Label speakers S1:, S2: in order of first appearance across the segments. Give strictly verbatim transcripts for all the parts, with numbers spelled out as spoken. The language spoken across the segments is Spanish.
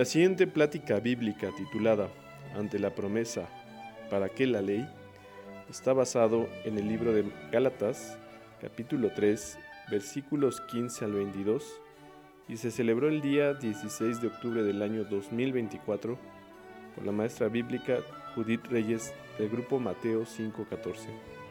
S1: La siguiente plática bíblica titulada Ante la promesa, ¿para qué la ley?, está basado en el libro de Gálatas, capítulo tres, versículos quince al veintidós, y se celebró el día dieciséis de octubre del año dos mil veinticuatro por la maestra bíblica Judith Reyes del grupo Mateo cinco catorce.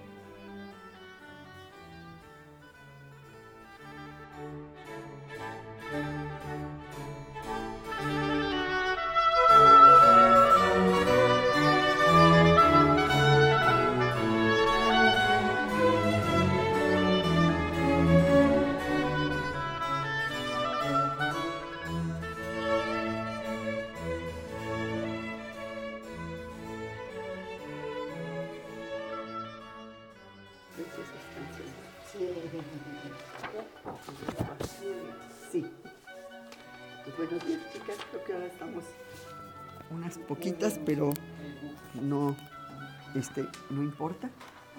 S2: Sí. Pues buenos días, chicas. Creo que ahora estamos unas poquitas, pero no, este, no importa.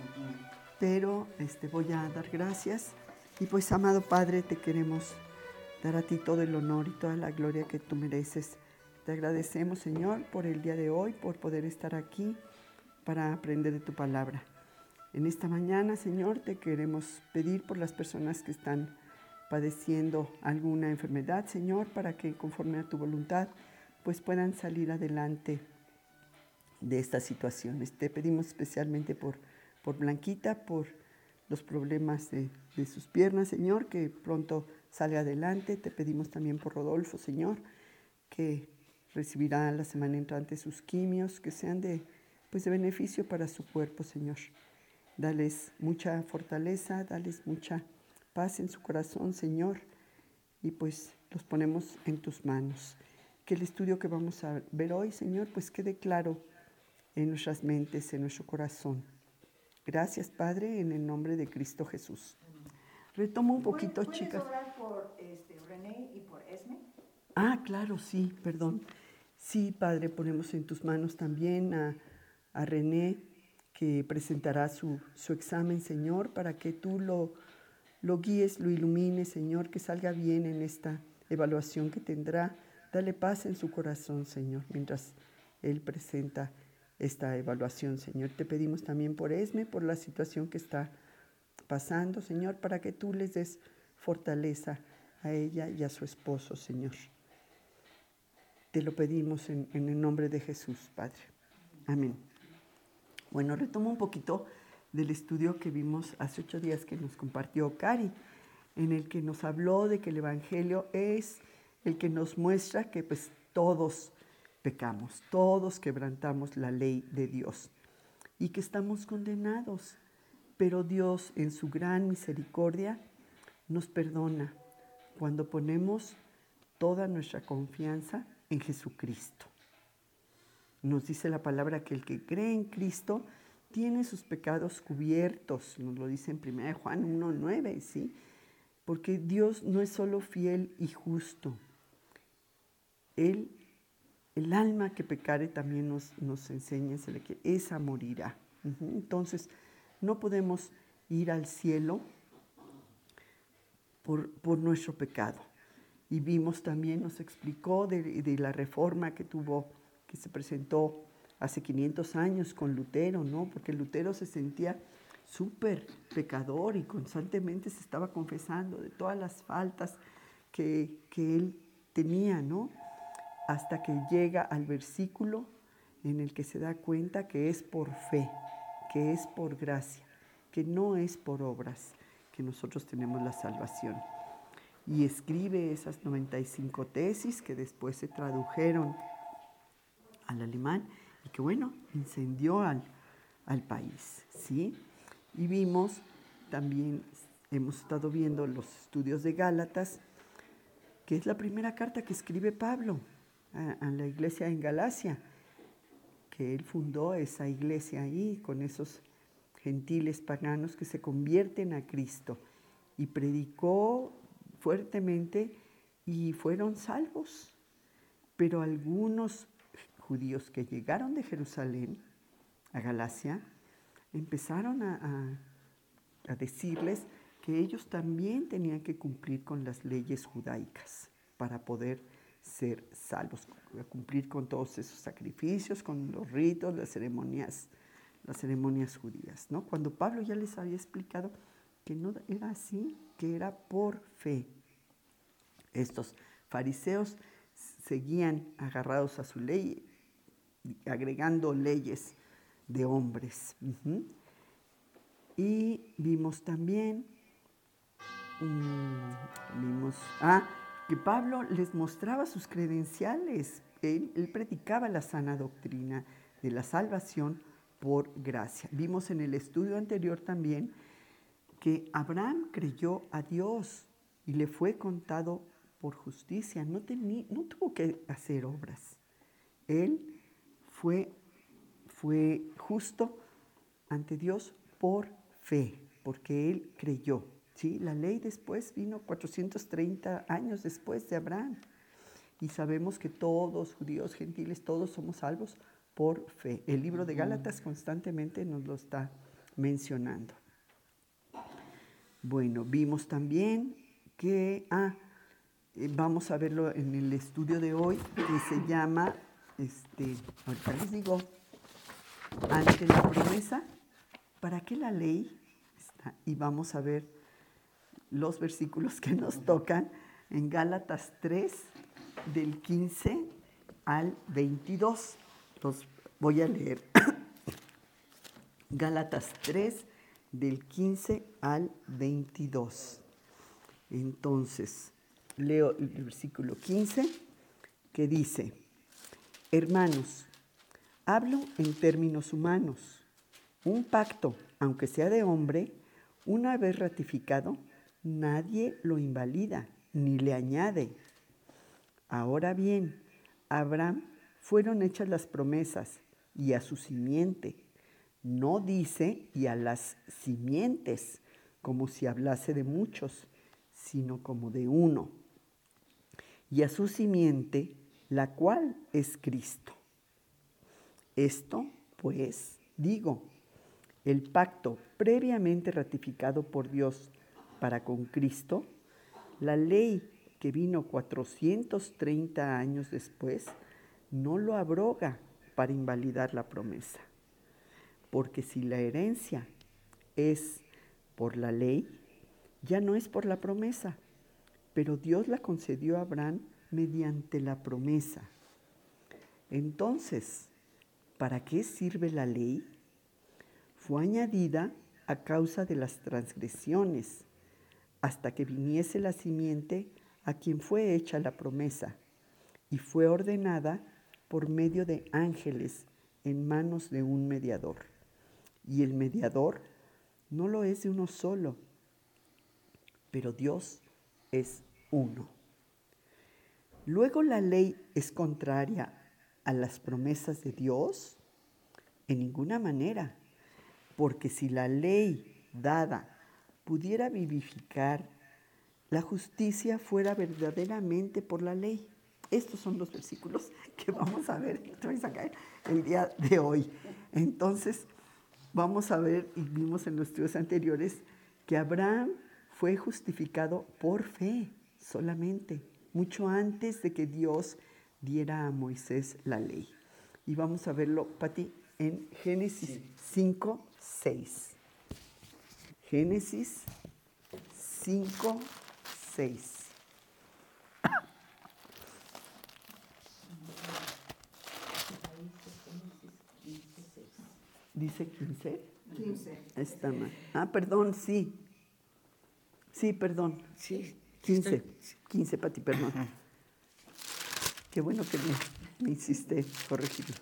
S2: Pero este, voy a dar gracias. Y pues, amado Padre, te queremos dar a ti todo el honor y toda la gloria que tú mereces. Te agradecemos, Señor, por el día de hoy, por poder estar aquí para aprender de tu palabra. En esta mañana, Señor, te queremos pedir por las personas que están padeciendo alguna enfermedad, Señor, para que conforme a tu voluntad, pues puedan salir adelante de estas situaciones. Te pedimos especialmente por, por Blanquita, por los problemas de, de sus piernas, Señor, que pronto salga adelante. Te pedimos también por Rodolfo, Señor, que recibirá la semana entrante sus quimios, que sean de, pues de beneficio para su cuerpo, Señor. Dales mucha fortaleza, dales mucha paz en su corazón, Señor, y pues los ponemos en tus manos. Que el estudio que vamos a ver hoy, Señor, pues quede claro en nuestras mentes, en nuestro corazón. Gracias, Padre, en el nombre de Cristo Jesús. Retomo un poquito,
S3: ¿Puedes
S2: chicas.
S3: ¿Puedes orar por este, René y por Esme?
S2: Ah, claro, sí, perdón. Sí, Padre, ponemos en tus manos también a, a René, que presentará su, su examen, Señor, para que tú lo, lo guíes, lo ilumines, Señor, que salga bien en esta evaluación que tendrá. Dale paz en su corazón, Señor, mientras él presenta esta evaluación, Señor. Te pedimos también por Esme, por la situación que está pasando, Señor, para que tú les des fortaleza a ella y a su esposo, Señor. Te lo pedimos en, en el nombre de Jesús, Padre. Amén. Bueno, retomo un poquito del estudio que vimos hace ocho días que nos compartió Cari, en el que nos habló de que el Evangelio es el que nos muestra que pues todos pecamos, todos quebrantamos la ley de Dios y que estamos condenados, pero Dios en su gran misericordia nos perdona cuando ponemos toda nuestra confianza en Jesucristo. Nos dice la palabra que el que cree en Cristo tiene sus pecados cubiertos, nos lo dice en primera de Juan uno nueve, ¿sí? Porque Dios no es solo fiel y justo. Él, el alma que pecare también nos, nos enseña, que esa morirá. Uh-huh. Entonces, no podemos ir al cielo por, por nuestro pecado. Y vimos también, nos explicó de, de la reforma que tuvo, que se presentó hace quinientos años con Lutero, ¿no? Porque Lutero se sentía súper pecador y constantemente se estaba confesando de todas las faltas que, que él tenía, ¿no? Hasta que llega al versículo en el que se da cuenta que es por fe, que es por gracia, que no es por obras que nosotros tenemos la salvación. Y escribe esas noventa y cinco tesis que después se tradujeron al alemán y que, bueno, incendió al, al país, ¿sí? Y vimos también, hemos estado viendo los estudios de Gálatas, que es la primera carta que escribe Pablo a, a la iglesia en Galacia, que él fundó esa iglesia ahí con esos gentiles paganos que se convierten a Cristo, y predicó fuertemente y fueron salvos. Pero algunos judíos que llegaron de Jerusalén a Galacia empezaron a, a, a decirles que ellos también tenían que cumplir con las leyes judaicas para poder ser salvos, a cumplir con todos esos sacrificios, con los ritos, las ceremonias, las ceremonias judías, ¿no? Cuando Pablo ya les había explicado que no era así, que era por fe. Estos fariseos seguían agarrados a su ley, agregando leyes de hombres. Uh-huh. Y vimos también, um, vimos, ah, que Pablo les mostraba sus credenciales. Él, él predicaba la sana doctrina de la salvación por gracia. Vimos en el estudio anterior también que Abraham creyó a Dios y le fue contado por justicia. No, tení, no tuvo que hacer obras. Él fue, fue justo ante Dios por fe, porque él creyó. ¿Sí? La ley después vino cuatrocientos treinta años después de Abraham. Y sabemos que todos, judíos, gentiles, todos somos salvos por fe. El libro de Gálatas constantemente nos lo está mencionando. Bueno, vimos también que, ah, vamos a verlo en el estudio de hoy, que se llama, este, ahorita les digo, ante la promesa, ¿para qué la ley? Está, y vamos a ver los versículos que nos tocan en Gálatas tres, del quince al veintidós. Los voy a leer. Gálatas tres, del quince al veintidós. Entonces, leo el versículo quince, que dice: hermanos, hablo en términos humanos. Un pacto, aunque sea de hombre, una vez ratificado, nadie lo invalida ni le añade. Ahora bien, a Abraham fueron hechas las promesas y a su simiente. No dice y a las simientes, como si hablase de muchos, sino como de uno. Y a su simiente, la cual es Cristo. Esto, pues, digo, el pacto previamente ratificado por Dios para con Cristo, la ley que vino cuatrocientos treinta años después, no lo abroga para invalidar la promesa. Porque si la herencia es por la ley, ya no es por la promesa, pero Dios la concedió a Abraham mediante la promesa. Entonces, ¿para qué sirve la ley? Fue añadida a causa de las transgresiones, hasta que viniese la simiente a quien fue hecha la promesa, y fue ordenada por medio de ángeles en manos de un mediador. Y el mediador no lo es de uno solo, pero Dios es uno. ¿Luego la ley es contraria a las promesas de Dios? En ninguna manera, porque si la ley dada pudiera vivificar, la justicia fuera verdaderamente por la ley. Estos son los versículos que vamos a ver el día de hoy. Entonces, vamos a ver, y vimos en los estudios anteriores, que Abraham fue justificado por fe solamente, mucho antes de que Dios diera a Moisés la ley. Y vamos a verlo, Pati, en Génesis cinco, seis. Génesis cinco, seis. ¿Dice quince?
S3: quince.
S2: Está mal. Ah, perdón, sí. Sí, perdón. Sí, quince. quince, Pati, perdón. Qué bueno que me, me hiciste corregirlo.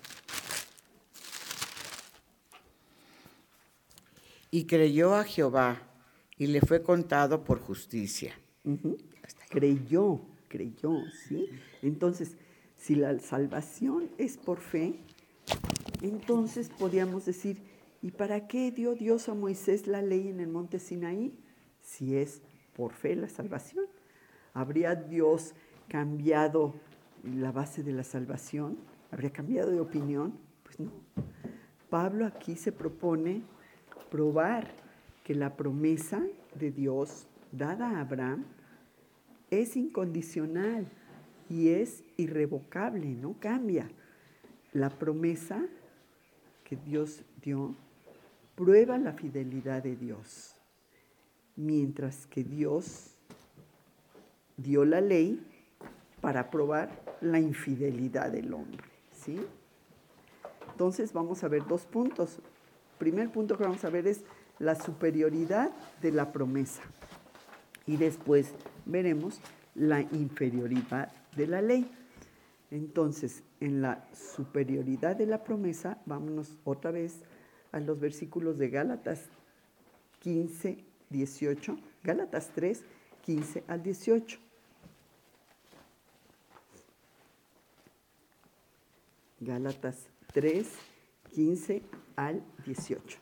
S4: Y creyó a Jehová, y le fue contado por justicia.
S2: Uh-huh. Creyó, creyó, ¿sí? Entonces, si la salvación es por fe, entonces podríamos decir, ¿y para qué dio Dios a Moisés la ley en el monte Sinaí? Si es por fe la salvación. ¿Habría Dios cambiado la base de la salvación? ¿Habría cambiado de opinión? Pues no. Pablo aquí se propone probar que la promesa de Dios dada a Abraham es incondicional y es irrevocable, no cambia. La promesa que Dios dio prueba la fidelidad de Dios, mientras que Dios dio la ley para probar la infidelidad del hombre, ¿sí? Entonces vamos a ver dos puntos. Primer punto que vamos a ver es la superioridad de la promesa. Y después veremos la inferioridad de la ley. Entonces, en la superioridad de la promesa, vámonos otra vez a los versículos de Gálatas quince, dieciocho. Gálatas tres, quince al dieciocho. Gálatas tres, quince al dieciocho.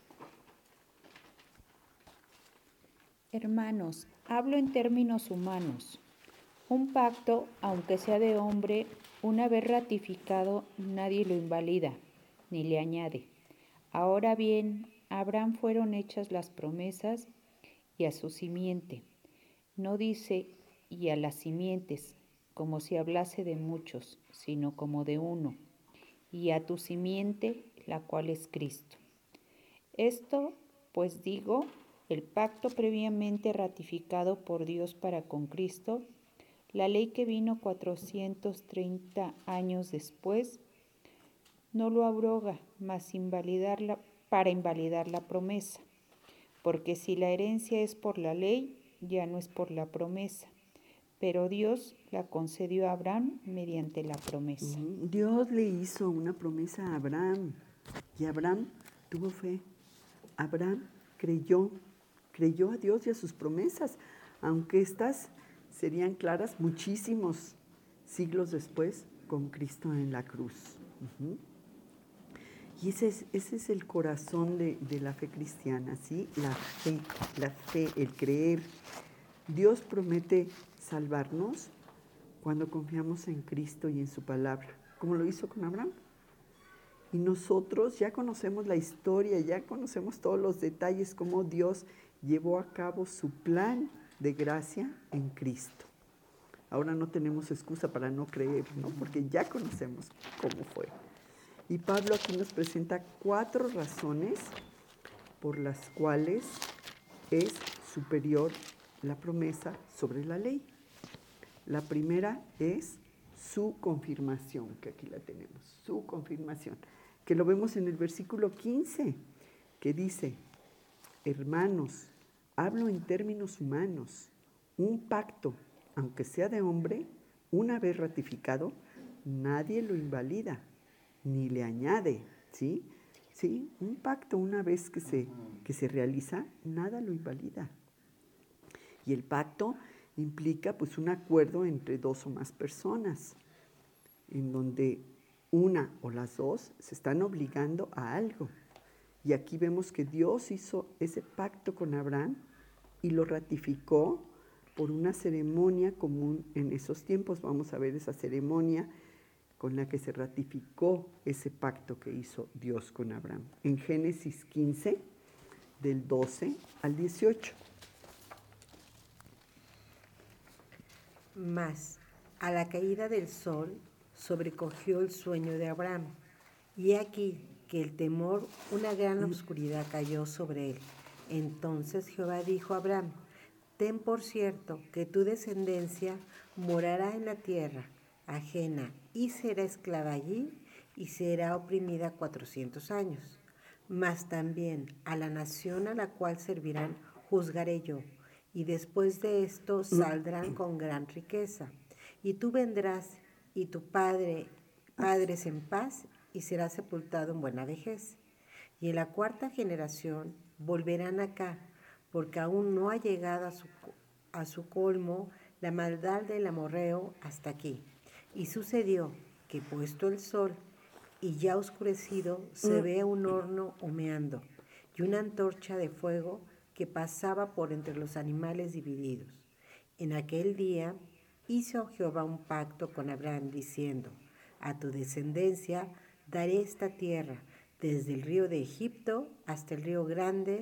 S5: Hermanos, hablo en términos humanos. Un pacto, aunque sea de hombre, una vez ratificado, nadie lo invalida, ni le añade. Ahora bien, a Abraham fueron hechas las promesas y a su simiente. No dice y a las simientes, como si hablase de muchos, sino como de uno, y a tu simiente, la cual es Cristo. Esto, pues digo, el pacto previamente ratificado por Dios para con Cristo, la ley que vino cuatrocientos treinta años después, no lo abroga, mas invalidarla, para invalidar la promesa. Porque si la herencia es por la ley, ya no es por la promesa. Pero Dios la concedió a Abraham mediante la promesa.
S2: Uh-huh. Dios le hizo una promesa a Abraham y Abraham tuvo fe. Abraham creyó, creyó a Dios y a sus promesas, aunque estas serían claras muchísimos siglos después con Cristo en la cruz. Uh-huh. Y ese es, ese es el corazón de, de la fe cristiana, ¿sí? La fe, la fe, el creer. Dios promete salvarnos cuando confiamos en Cristo y en su palabra, como lo hizo con Abraham. Y nosotros ya conocemos la historia, ya conocemos todos los detalles, cómo Dios llevó a cabo su plan de gracia en Cristo. Ahora no tenemos excusa para no creer, ¿no? Porque ya conocemos cómo fue. Y Pablo aquí nos presenta cuatro razones por las cuales es superior la promesa sobre la ley. La primera es su confirmación, que aquí la tenemos, su confirmación, que lo vemos en el versículo quince, que dice, hermanos, hablo en términos humanos, un pacto, aunque sea de hombre, una vez ratificado, nadie lo invalida, ni le añade, ¿sí? ¿Sí? Un pacto una vez que se, que se realiza, nada lo invalida. Y el pacto implica pues un acuerdo entre dos o más personas, en donde una o las dos se están obligando a algo. Y aquí vemos que Dios hizo ese pacto con Abraham y lo ratificó por una ceremonia común en esos tiempos. Vamos a ver esa ceremonia con la que se ratificó ese pacto que hizo Dios con Abraham. En Génesis quince, del doce al dieciocho.
S6: Mas, a la caída del sol, sobrecogió el sueño de Abraham, y aquí que el temor, una gran oscuridad cayó sobre él. Entonces Jehová dijo a Abraham, ten por cierto que tu descendencia morará en la tierra ajena y será esclava allí y será oprimida cuatrocientos años. Mas también a la nación a la cual servirán juzgaré yo, y después de esto saldrán con gran riqueza. Y tú vendrás y tu padre, padres en paz, y serás sepultado en buena vejez. Y en la cuarta generación volverán acá, porque aún no ha llegado a su, a su colmo la maldad del amorreo hasta aquí. Y sucedió que puesto el sol y ya oscurecido, se ve un horno humeando y una antorcha de fuego que pasaba por entre los animales divididos. En aquel día hizo Jehová un pacto con Abraham diciendo, a tu descendencia daré esta tierra, desde el río de Egipto hasta el río grande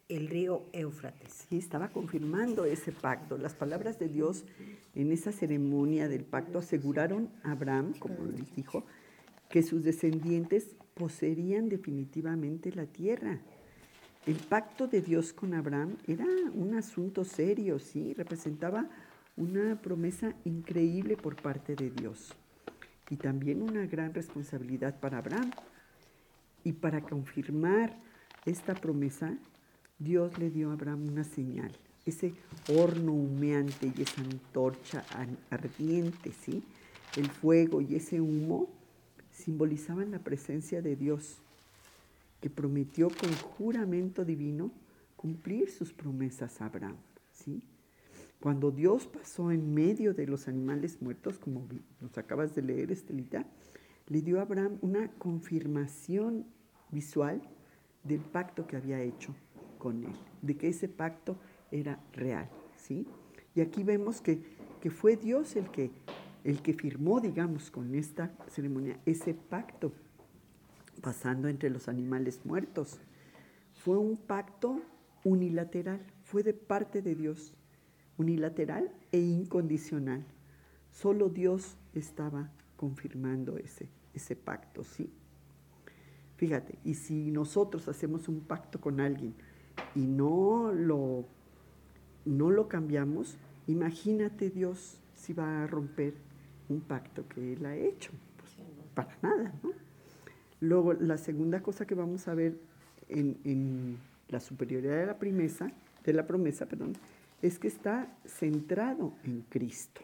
S6: el río Éufrates.
S2: Sí, estaba confirmando ese pacto. Las palabras de Dios en esa ceremonia del pacto aseguraron a Abraham, como les dijo, que sus descendientes poseerían definitivamente la tierra. El pacto de Dios con Abraham era un asunto serio, sí, representaba una promesa increíble por parte de Dios y también una gran responsabilidad para Abraham. Y para confirmar esta promesa, Dios le dio a Abraham una señal, ese horno humeante y esa antorcha ardiente, ¿sí? El fuego y ese humo simbolizaban la presencia de Dios, que prometió con juramento divino cumplir sus promesas a Abraham, ¿sí? Cuando Dios pasó en medio de los animales muertos, como nos acabas de leer, Estelita, le dio a Abraham una confirmación visual del pacto que había hecho con él, de que ese pacto era real, ¿sí? Y aquí vemos que, que fue Dios el que, el que firmó, digamos, con esta ceremonia, ese pacto pasando entre los animales muertos. Fue un pacto unilateral, fue de parte de Dios, unilateral e incondicional. Solo Dios estaba confirmando ese, ese pacto, ¿sí? Fíjate, y si nosotros hacemos un pacto con alguien y no lo, no lo cambiamos, imagínate Dios si va a romper un pacto que Él ha hecho. Pues para nada, ¿no? Luego, la segunda cosa que vamos a ver en, en la superioridad de la promesa, de la promesa, perdón, es que está centrado en Cristo,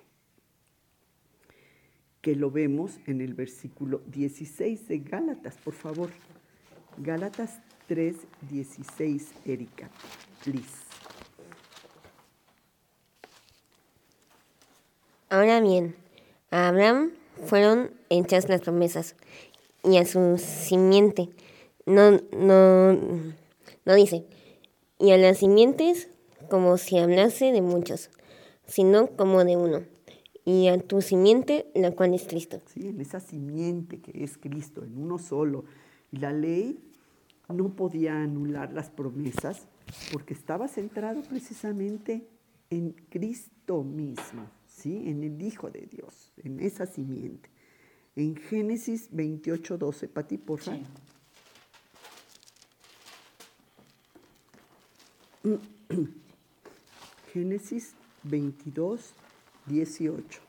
S2: que lo vemos en el versículo dieciséis de Gálatas, por favor. Gálatas tres, dieciséis, Erika, please.
S7: Ahora bien, a Abraham fueron hechas las promesas, y a su simiente. No, no, no dice, y a las simientes como si hablase de muchos, sino como de uno, y a tu simiente, la cual es Cristo.
S2: Sí, en esa simiente que es Cristo, en uno solo. Y la ley no podía anular las promesas porque estaba centrado precisamente en Cristo mismo, ¿sí? En el Hijo de Dios, en esa simiente. En Génesis veintiocho, doce, Pati, por favor. Sí. Génesis veintidós, dieciocho.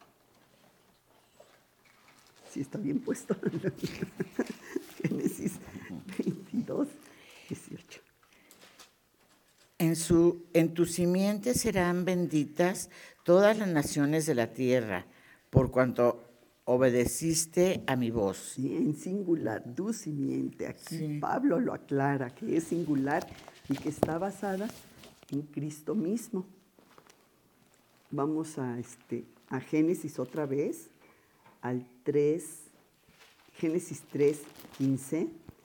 S2: Sí, está bien puesto. Génesis veintidós, dieciocho.
S4: En, su, en tu simiente serán benditas todas las naciones de la tierra, por cuanto obedeciste a mi voz.
S2: Sí, en singular, tu simiente. Aquí
S4: Sí.
S2: Pablo lo aclara, que es singular y que está basada en Cristo mismo. Vamos a, este, a Génesis otra vez, al tres, Génesis tres, quince,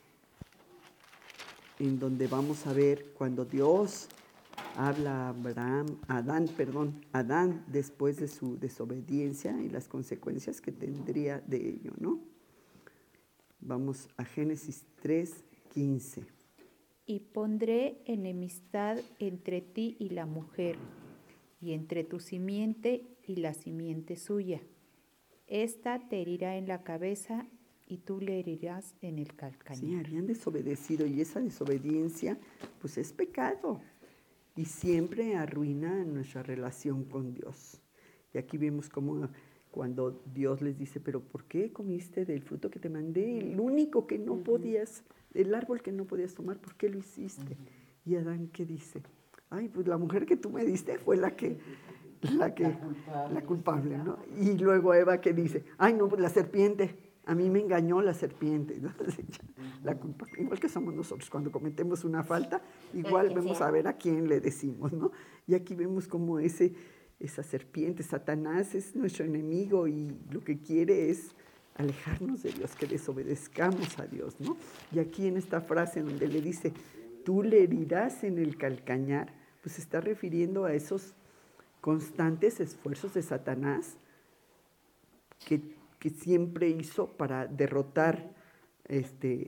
S2: en donde vamos a ver cuando Dios habla a Abraham, a Adán, perdón, Adán después de su desobediencia y las consecuencias que tendría de ello, ¿no? Vamos a Génesis tres, quince.
S5: Y pondré enemistad entre ti y la mujer, y entre tu simiente y la simiente suya. Esta te herirá en la cabeza y tú le herirás en el calcañar.
S2: Sí, habían desobedecido y esa desobediencia pues es pecado y siempre arruina nuestra relación con Dios. Y aquí vemos cómo cuando Dios les dice, pero ¿por qué comiste del fruto que te mandé? El único que no podías, el árbol que no podías tomar, ¿por qué lo hiciste? Y Adán, ¿qué dice? Ay, pues la mujer que tú me diste fue la que, la que, la culpable, la culpable, ¿no? Y luego Eva, ¿qué dice? Ay, no, pues la serpiente. A mí me engañó la serpiente. La culpa, igual que somos nosotros, cuando cometemos una falta, igual vamos a ver a quién le decimos, ¿no? Y aquí vemos como ese, esa serpiente, Satanás, es nuestro enemigo y lo que quiere es alejarnos de Dios, que desobedezcamos a Dios, ¿no? Y aquí en esta frase donde le dice, tú le herirás en el calcañar, pues se está refiriendo a esos constantes esfuerzos de Satanás que que siempre hizo para derrotar este,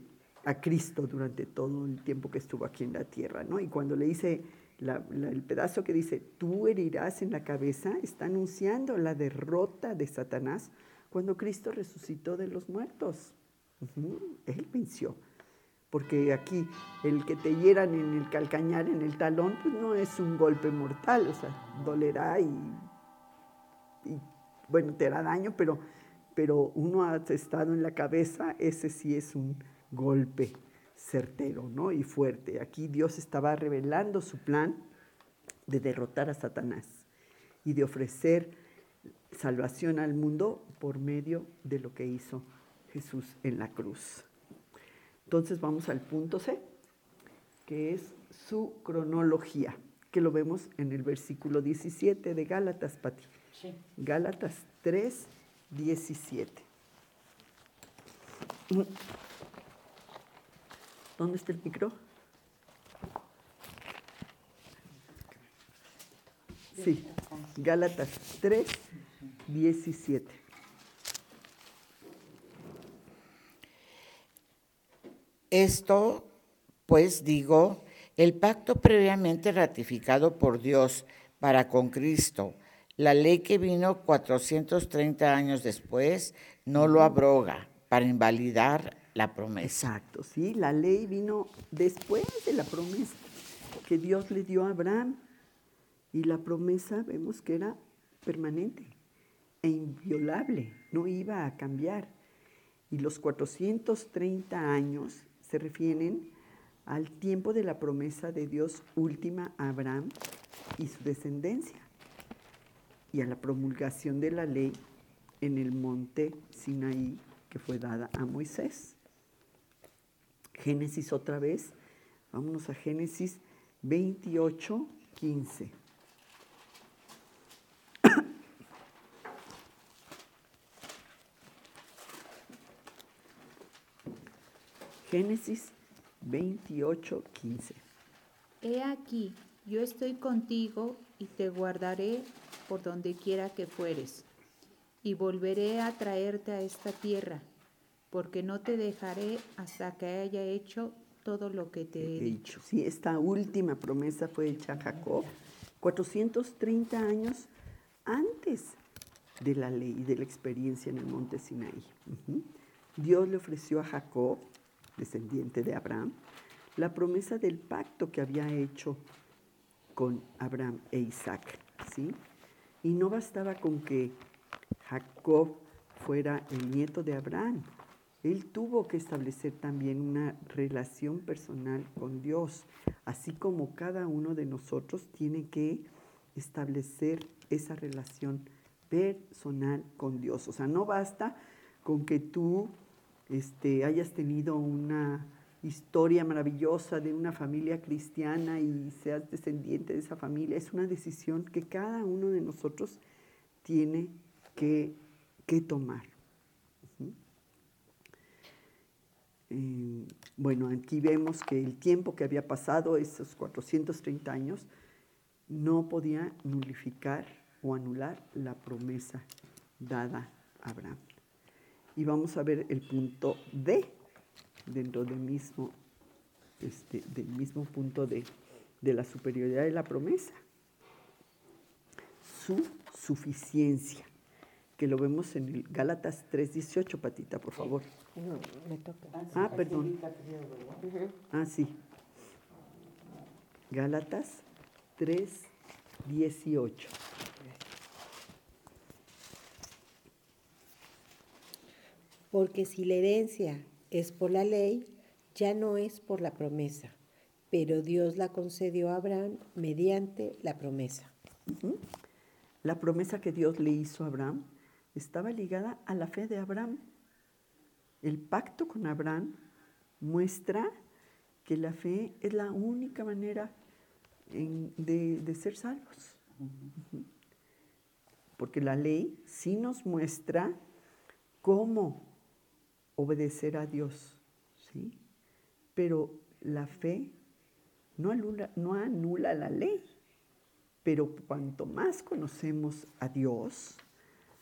S2: a Cristo durante todo el tiempo que estuvo aquí en la tierra, ¿no? Y cuando le dice la, la, el pedazo que dice, tú herirás en la cabeza, está anunciando la derrota de Satanás cuando Cristo resucitó de los muertos. Uh-huh. Él venció. Porque aquí el que te hieran en el calcañar, en el talón, pues no es un golpe mortal, o sea, dolerá y, y bueno, te hará daño, pero, pero uno ha estado en la cabeza, ese sí es un golpe certero, ¿no? Y fuerte. Aquí Dios estaba revelando su plan de derrotar a Satanás y de ofrecer salvación al mundo por medio de lo que hizo Jesús en la cruz. Entonces vamos al punto C, que es su cronología, que lo vemos en el versículo diecisiete de Gálatas, Pati.
S4: Sí.
S2: Gálatas tres, diecisiete. ¿Dónde está el micro? Sí, Gálatas tres, diecisiete.
S4: Esto, pues digo, el pacto previamente ratificado por Dios para con Cristo, la ley que vino cuatrocientos treinta años después, no lo abroga para invalidar la promesa.
S2: Exacto, sí, la ley vino después de la promesa que Dios le dio a Abraham. Y la promesa vemos que era permanente e inviolable, no iba a cambiar. Y los cuatrocientos treinta años se refieren al tiempo de la promesa de Dios última a Abraham y su descendencia, y a la promulgación de la ley en el monte Sinaí que fue dada a Moisés. Génesis otra vez, vámonos a Génesis veintiocho, quince. Génesis veintiocho, quince.
S5: He aquí, yo estoy contigo y te guardaré por donde quiera que fueres, y volveré a traerte a esta tierra, porque no te dejaré hasta que haya hecho todo lo que te he dicho.
S2: Sí, esta última promesa fue hecha a Jacob cuatrocientos treinta años antes de la ley y de la experiencia en el monte Sinaí. Uh-huh. Dios le ofreció a Jacob, descendiente de Abraham, la promesa del pacto que había hecho con Abraham e Isaac, ¿sí? Y no bastaba con que Jacob fuera el nieto de Abraham, él tuvo que establecer también una relación personal con Dios, así como cada uno de nosotros tiene que establecer esa relación personal con Dios. O sea, no basta con que tú Este, hayas tenido una historia maravillosa de una familia cristiana y seas descendiente de esa familia. Es una decisión que cada uno de nosotros tiene que, que tomar. Uh-huh. Eh, bueno, aquí vemos que el tiempo que había pasado, esos cuatrocientos treinta años, no podía nulificar o anular la promesa dada a Abraham. Y vamos a ver el punto D, dentro del mismo, este, del mismo punto de, de la superioridad de la promesa. Su suficiencia, que lo vemos en el Gálatas tres dieciocho, Patita, por favor.
S7: No, me toca.
S2: Ah, perdón. Ah, sí. Gálatas tres dieciocho.
S6: Porque si la herencia es por la ley, ya no es por la promesa, pero Dios la concedió a Abraham mediante la promesa.
S2: Uh-huh. La promesa que Dios le hizo a Abraham estaba ligada a la fe de Abraham. El pacto con Abraham muestra que la fe es la única manera en, de, de ser salvos. Uh-huh. Porque la ley sí nos muestra cómo obedecer a Dios, ¿sí? Pero la fe no anula, no anula la ley, pero cuanto más conocemos a Dios,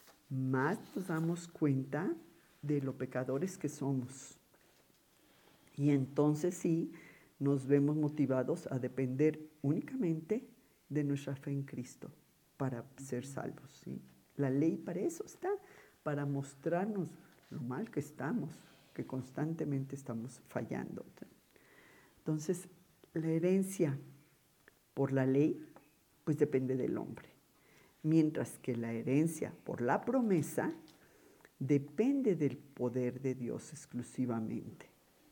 S2: más nos damos cuenta de lo pecadores que somos Y entonces sí nos vemos motivados a depender únicamente de nuestra fe en Cristo para ser salvos, ¿sí? La ley para eso está, para mostrarnos lo mal que estamos, que constantemente estamos fallando. Entonces, la herencia por la ley, pues depende del hombre, mientras que la herencia por la promesa depende del poder de Dios exclusivamente.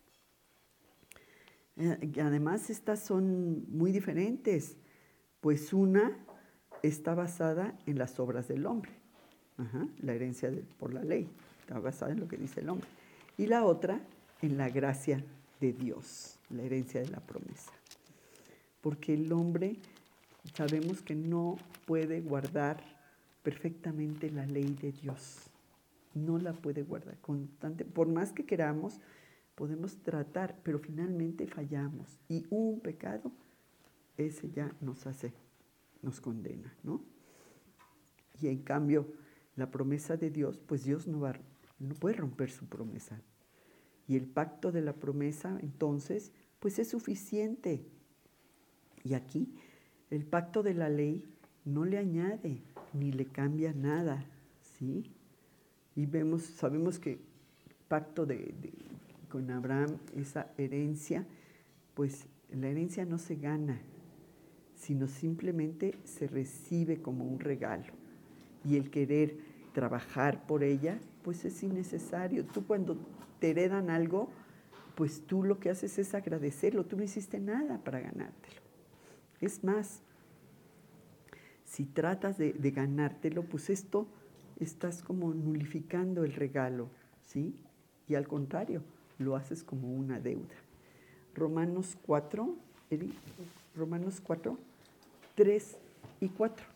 S2: Eh, y además, estas son muy diferentes, pues una está basada en las obras del hombre. Ajá, la herencia de, por la ley está basada en lo que dice el hombre. Y la otra en la gracia de Dios, la herencia de la promesa. Porque el hombre sabemos que no puede guardar perfectamente la ley de Dios. No la puede guardar constante. Por más que queramos, podemos tratar, pero finalmente fallamos. Y un pecado, ese ya nos hace, nos condena, ¿no? Y en cambio, la promesa de Dios, pues Dios no, va, no puede romper su promesa. Y el pacto de la promesa, entonces, pues es suficiente. Y aquí, el pacto de la ley no le añade ni le cambia nada, ¿sí? Y vemos, sabemos que el pacto de, de, con Abraham, esa herencia, pues la herencia no se gana, sino simplemente se recibe como un regalo. Y el querer trabajar por ella, pues es innecesario. Tú cuando te heredan algo, pues tú lo que haces es agradecerlo. Tú no hiciste nada para ganártelo. Es más, si tratas de, de ganártelo, pues esto estás como nulificando el regalo, ¿sí? Y al contrario, lo haces como una deuda. Romanos cuatro, Eri, Romanos cuatro, tres y cuatro.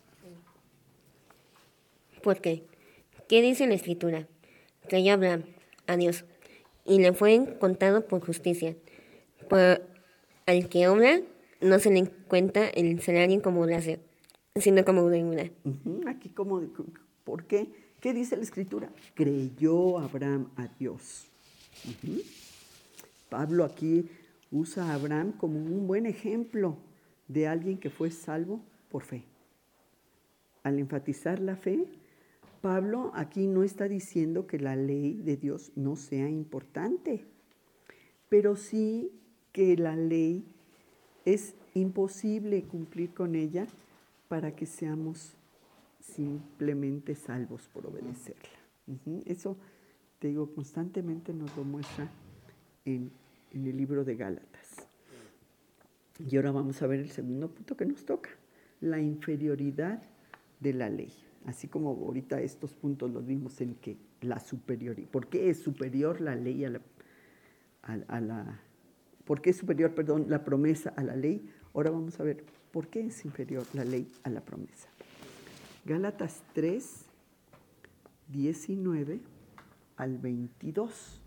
S7: ¿Por qué? ¿Qué dice la Escritura? Creyó Abraham a Dios y le fue contado por justicia. Por al que obra no se le cuenta el salario como gracia, sino como deuda.
S2: Uh-huh. Aquí como, ¿por qué? ¿Qué dice la Escritura? Creyó Abraham a Dios. Uh-huh. Pablo aquí usa a Abraham como un buen ejemplo de alguien que fue salvo por fe. Al enfatizar la fe, Pablo aquí no está diciendo que la ley de Dios no sea importante, pero sí que la ley es imposible cumplir con ella para que seamos simplemente salvos por obedecerla. Uh-huh. Eso, te digo, constantemente nos lo muestra en, en el libro de Gálatas. Y ahora vamos a ver el segundo punto que nos toca, la inferioridad de la ley. Así como ahorita estos puntos los vimos en que la superioridad, ¿por qué es superior la ley a la, a, a la, por qué es superior, perdón, la promesa a la ley? Ahora vamos a ver por qué es inferior la ley a la promesa. Gálatas tres, diecinueve al veintidós.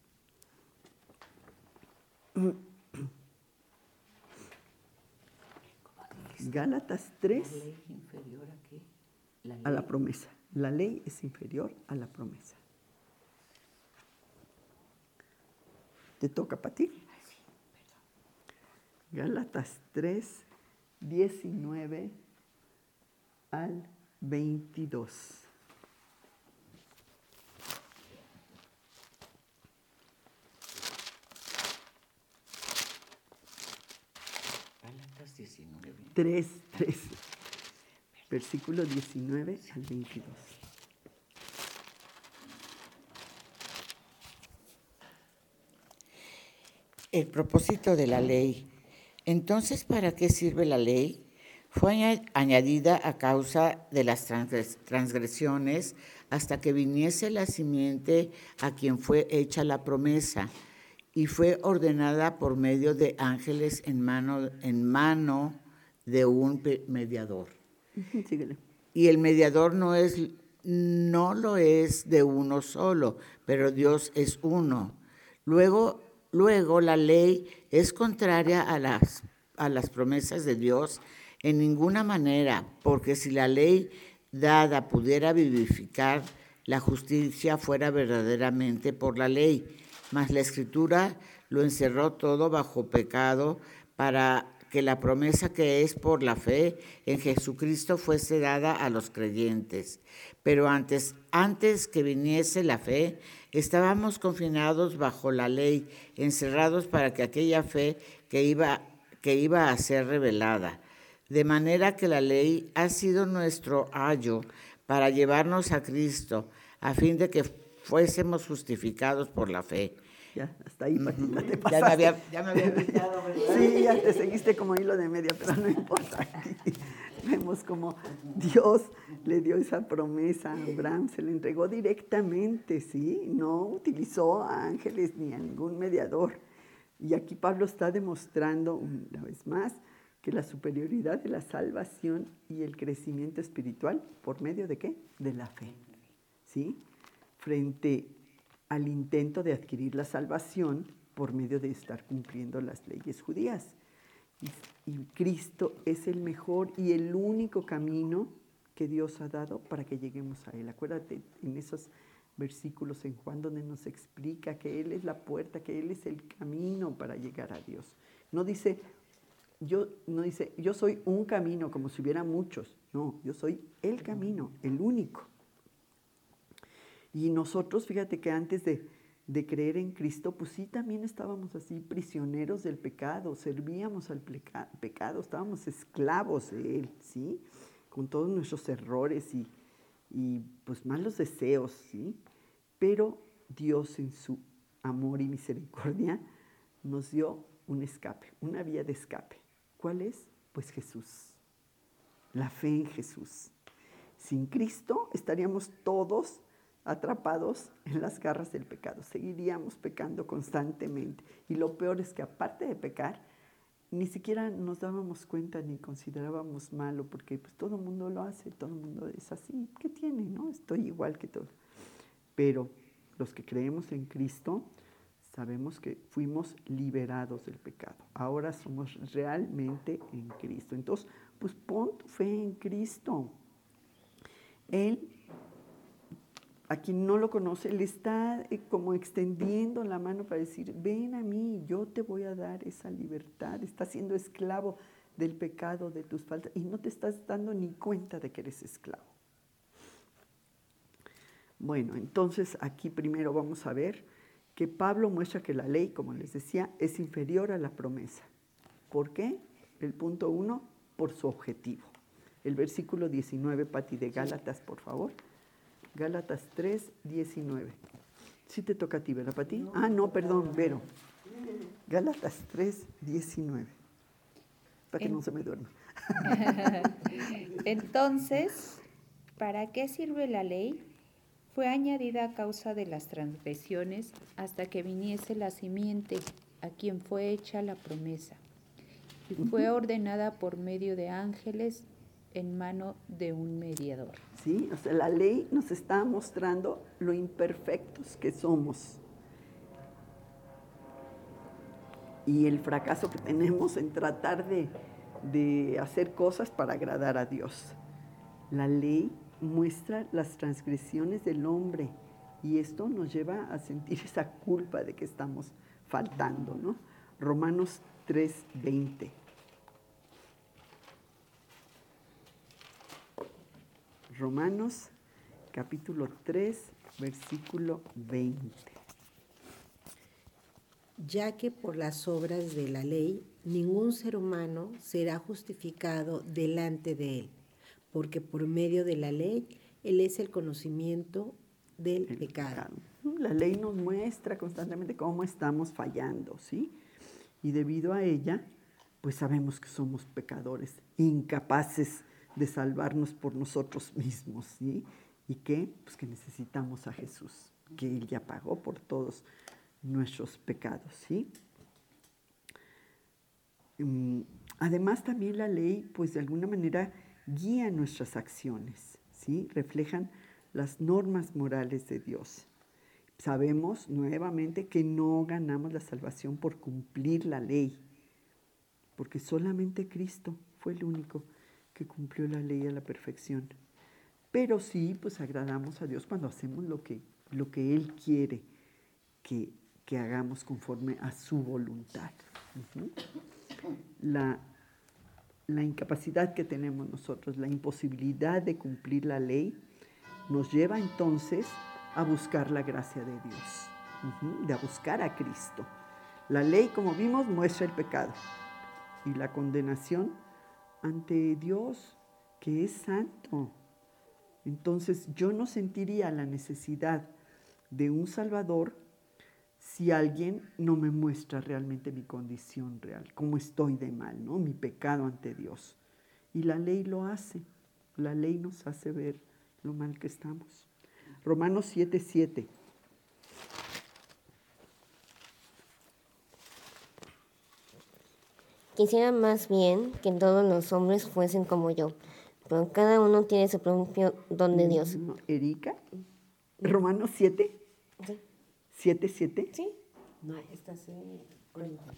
S2: Gálatas tres.
S4: ¿La ley inferior a qué? ¿La ley?
S2: A la promesa. La ley es inferior a la promesa. ¿Te toca para ti? Gálatas tres, diecinueve al veintidós.
S4: Gálatas diecinueve.
S2: tres, tres. Versículo diecinueve al veintidós.
S4: El propósito de la ley. Entonces, ¿para qué sirve la ley? Fue añadida a causa de las transgresiones hasta que viniese la simiente a quien fue hecha la promesa, y fue ordenada por medio de ángeles en mano, en mano de un mediador.
S2: Síguele.
S4: Y el mediador no es, no lo es de uno solo, pero Dios es uno. Luego, luego la ley es contraria a las, a las promesas de Dios en ninguna manera, porque si la ley dada pudiera vivificar, la justicia fuera verdaderamente por la ley. Mas la Escritura lo encerró todo bajo pecado para que la promesa que es por la fe en Jesucristo fuese dada a los creyentes. Pero antes, antes que viniese la fe, estábamos confinados bajo la ley, encerrados para que aquella fe que iba, que iba a ser revelada. De manera que la ley ha sido nuestro ayo para llevarnos a Cristo, a fin de que fuésemos justificados por la fe.
S2: Ya, hasta ahí, Paquita, te
S4: Ya
S2: pasaste.
S4: me había, ya me había pillado, ¿verdad?
S2: Sí, ya te seguiste como hilo de media, pero no importa. Vemos como Dios le dio esa promesa a Abraham, se le entregó directamente, ¿sí? No utilizó a ángeles ni a ningún mediador. Y aquí Pablo está demostrando una vez más que la superioridad de la salvación y el crecimiento espiritual, ¿por medio de qué? De la fe, ¿sí? Frente al intento de adquirir la salvación por medio de estar cumpliendo las leyes judías. Y, y Cristo es el mejor y el único camino que Dios ha dado para que lleguemos a Él. Acuérdate en esos versículos en Juan donde nos explica que Él es la puerta, que Él es el camino para llegar a Dios. No dice, yo, no dice, yo soy un camino como si hubiera muchos. No, yo soy el camino, el único. Y nosotros, fíjate que antes de, de creer en Cristo, pues sí, también estábamos así prisioneros del pecado, servíamos al peca- pecado, estábamos esclavos de él, ¿sí? Con todos nuestros errores y, y pues malos deseos, ¿sí? Pero Dios en su amor y misericordia nos dio un escape, una vía de escape. ¿Cuál es? Pues Jesús, la fe en Jesús. Sin Cristo estaríamos todos atrapados en las garras del pecado, seguiríamos pecando constantemente. Y lo peor es que aparte de pecar, ni siquiera nos dábamos cuenta ni considerábamos malo, porque pues todo el mundo lo hace, todo el mundo es así. ¿Qué tiene, no? Estoy igual que todo. Pero los que creemos en Cristo, sabemos que fuimos liberados del pecado. Ahora somos realmente en Cristo. Entonces, pues pon tu fe en Cristo. Él, a quien no lo conoce, le está como extendiendo la mano para decir, ven a mí, yo te voy a dar esa libertad. Estás siendo esclavo del pecado, de tus faltas, y no te estás dando ni cuenta de que eres esclavo. Bueno, entonces aquí primero vamos a ver que Pablo muestra que la ley, como les decía, es inferior a la promesa. ¿Por qué? El punto uno, por su objetivo. El versículo diecinueve, Pati, de Gálatas, por favor. Gálatas tres, diecinueve. Sí te toca a ti, ¿verdad, Pati? Ah, no, perdón, Vero. Gálatas tres, diecinueve. Para que
S5: En...
S2: no se me duerma.
S5: Entonces, ¿para qué sirve la ley? Fue añadida a causa de las transgresiones hasta que viniese la simiente, a quien fue hecha la promesa. Y fue ordenada por medio de ángeles en mano de un mediador.
S2: Sí, o sea, la ley nos está mostrando lo imperfectos que somos y el fracaso que tenemos en tratar de, de hacer cosas para agradar a Dios. La ley muestra las transgresiones del hombre y esto nos lleva a sentir esa culpa de que estamos faltando, ¿no? Romanos tres, veinte. Romanos capítulo tres, versículo veinte.
S6: Ya que por las obras de la ley ningún ser humano será justificado delante de él, porque por medio de la ley él es el conocimiento del
S2: El
S6: pecado.
S2: pecado. La ley nos muestra constantemente cómo estamos fallando, ¿sí? Y debido a ella, pues sabemos que somos pecadores, incapaces de salvarnos por nosotros mismos, ¿sí? ¿Y qué? Pues que necesitamos a Jesús, que Él ya pagó por todos nuestros pecados, ¿sí? Además, también la ley, pues de alguna manera, guía nuestras acciones, ¿sí? Reflejan las normas morales de Dios. Sabemos nuevamente que no ganamos la salvación por cumplir la ley, porque solamente Cristo fue el único que cumplió la ley a la perfección. Pero sí, pues agradamos a Dios cuando hacemos lo que, lo que Él quiere que, que hagamos conforme a su voluntad. Uh-huh. La, la incapacidad que tenemos nosotros, la imposibilidad de cumplir la ley, nos lleva entonces a buscar la gracia de Dios, uh-huh, de a buscar a Cristo. La ley, como vimos, muestra el pecado y la condenación ante Dios, que es santo. Entonces, yo no sentiría la necesidad de un Salvador si alguien no me muestra realmente mi condición real, cómo estoy de mal, ¿no? Mi pecado ante Dios. Y la ley lo hace. La ley nos hace ver lo mal que estamos. Romanos siete, siete.
S7: Quisiera más bien que todos los hombres fuesen como yo, pero cada uno tiene su propio don de Dios.
S2: No, Erika, Romanos siete.
S7: Sí.
S2: ¿siete, siete?
S7: Sí.
S6: No, esta es Corintios.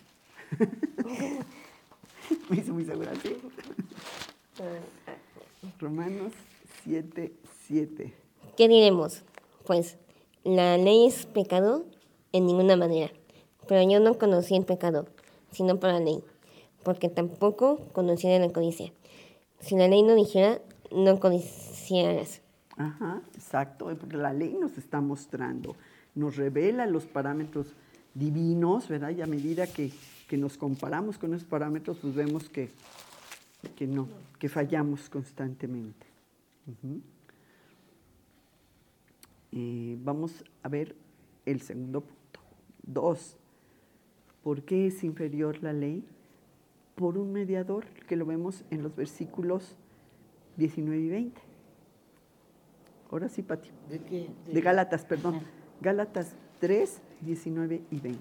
S2: Me hizo muy segura, ¿sí? Romanos siete, siete.
S7: ¿Qué diremos? Pues, ¿la ley es pecado? En ninguna manera. Pero yo no conocí el pecado, sino por la ley, porque tampoco conocía la codicia. Si la ley no dijera, no codiciarás.
S2: Ajá, exacto, porque la ley nos está mostrando, nos revela los parámetros divinos, ¿verdad? Y a medida que, que nos comparamos con esos parámetros, pues vemos que, que no, que fallamos constantemente. Uh-huh. Eh, vamos a ver el segundo punto. Dos, ¿por qué es inferior la ley? Por un mediador, que lo vemos en los versículos diecinueve y veinte. Ahora sí, Pati.
S4: ¿De qué? De,
S2: de Gálatas, perdón.
S4: Ah.
S2: Gálatas tres, diecinueve y veinte.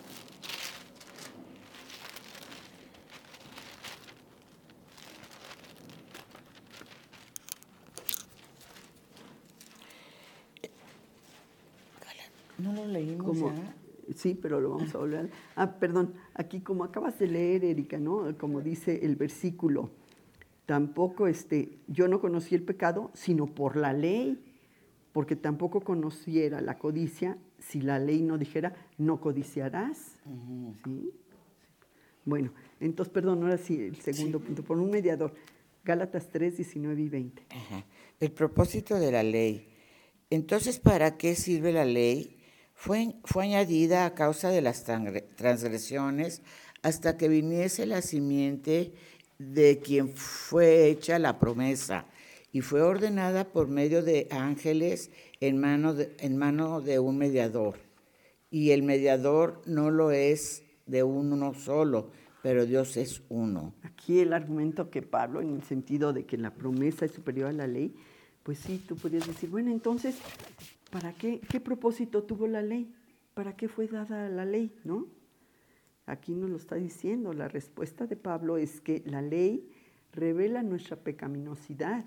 S4: No lo leímos
S2: Como,
S4: ya.
S2: sí, pero lo vamos a volver a leer. Ah, perdón, aquí como acabas de leer, Erika, ¿no? Como dice el versículo, tampoco este, yo no conocí el pecado, sino por la ley, porque tampoco conociera la codicia si la ley no dijera, no codiciarás. Uh-huh. ¿Sí? Bueno, entonces, perdón, ahora sí, el segundo sí. punto, por un mediador. Gálatas tres, diecinueve y veinte.
S4: Ajá. El propósito de la ley. Entonces, ¿para qué sirve la ley? Fue, fue añadida a causa de las transgresiones hasta que viniese la simiente de quien fue hecha la promesa, y fue ordenada por medio de ángeles en mano de, en mano de un mediador. Y el mediador no lo es de uno solo, pero Dios es uno.
S2: Aquí el argumento que Pablo, en el sentido de que la promesa es superior a la ley, pues sí, tú podrías decir, bueno, entonces, ¿para qué, qué propósito tuvo la ley? ¿Para qué fue dada la ley, no? Aquí nos lo está diciendo. La respuesta de Pablo es que la ley revela nuestra pecaminosidad,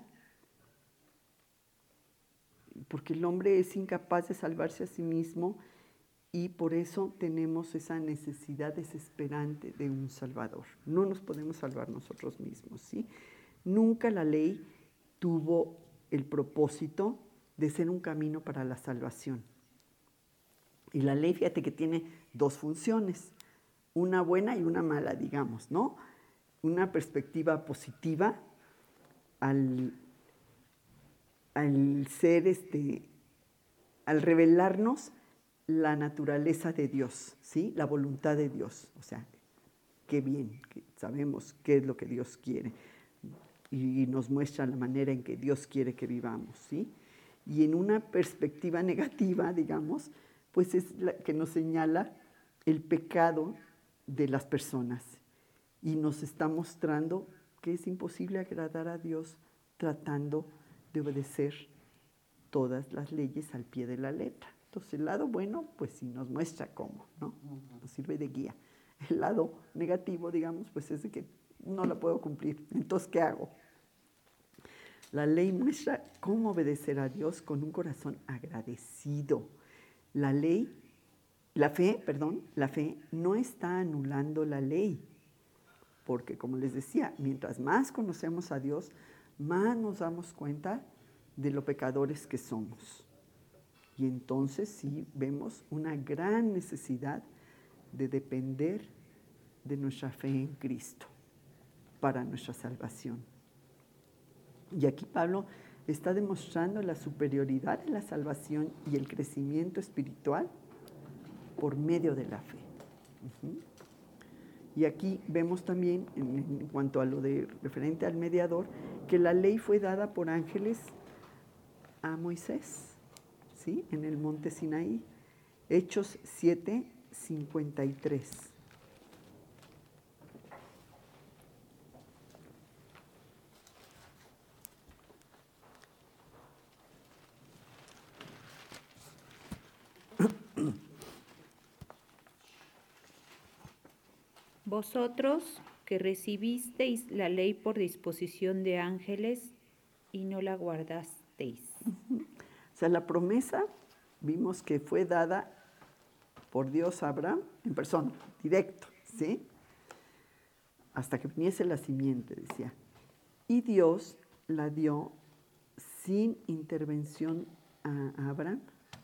S2: porque el hombre es incapaz de salvarse a sí mismo y por eso tenemos esa necesidad desesperante de un Salvador. No nos podemos salvar nosotros mismos, ¿sí? Nunca la ley tuvo el propósito de ser un camino para la salvación. Y la ley, fíjate que tiene dos funciones, una buena y una mala, digamos, ¿no? Una perspectiva positiva al, al ser, este, al revelarnos la naturaleza de Dios, ¿sí? La voluntad de Dios, o sea, qué bien, que sabemos qué es lo que Dios quiere y nos muestra la manera en que Dios quiere que vivamos, ¿sí? Y en una perspectiva negativa, digamos, pues es la que nos señala el pecado de las personas y nos está mostrando que es imposible agradar a Dios tratando de obedecer todas las leyes al pie de la letra. Entonces, el lado bueno, pues sí nos muestra cómo, ¿no? Nos sirve de guía. El lado negativo, digamos, pues es de que no la puedo cumplir. Entonces, ¿qué hago? La ley muestra cómo obedecer a Dios con un corazón agradecido. La ley, la fe, perdón, la fe no está anulando la ley, porque como les decía, mientras más conocemos a Dios, más nos damos cuenta de lo pecadores que somos. Y entonces sí vemos una gran necesidad de depender de nuestra fe en Cristo para nuestra salvación. Y aquí Pablo está demostrando la superioridad de la salvación y el crecimiento espiritual por medio de la fe. Uh-huh. Y aquí vemos también, en, en cuanto a lo de referente al mediador, que la ley fue dada por ángeles a Moisés, ¿sí? En el monte Sinaí. Hechos siete, cincuenta y tres.
S5: Vosotros que recibisteis la ley por disposición de ángeles y no la guardasteis.
S2: Uh-huh. O sea, la promesa vimos que fue dada por Dios a Abraham en persona, directo, ¿sí? Hasta que viniese la simiente, decía. Y Dios la dio sin intervención a, a Abraham.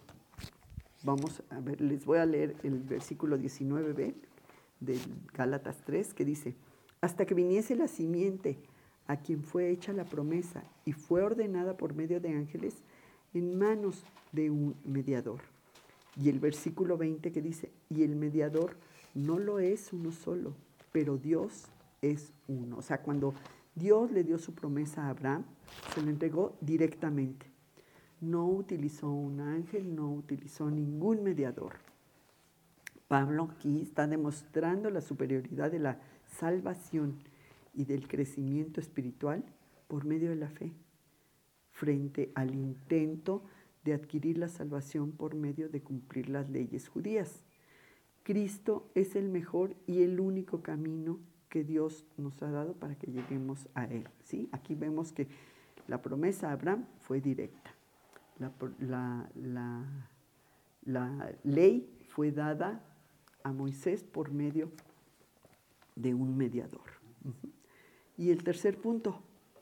S2: Vamos a ver, les voy a leer el versículo diecinueve b de Gálatas tres, que dice: hasta que viniese la simiente a quien fue hecha la promesa y fue ordenada por medio de ángeles en manos de un mediador. Y el versículo veinte que dice: y el mediador no lo es uno solo, pero Dios es uno. O sea, cuando Dios le dio su promesa a Abraham, se lo entregó directamente. No utilizó un ángel, no utilizó ningún mediador. Pablo aquí está demostrando la superioridad de la salvación y del crecimiento espiritual por medio de la fe, frente al intento de adquirir la salvación por medio de cumplir las leyes judías. Cristo es el mejor y el único camino que Dios nos ha dado para que lleguemos a Él, ¿sí? Aquí vemos que la promesa a Abraham fue directa. La, la, la, la ley fue dada a Moisés por medio de un mediador. Uh-huh. Y el tercer punto,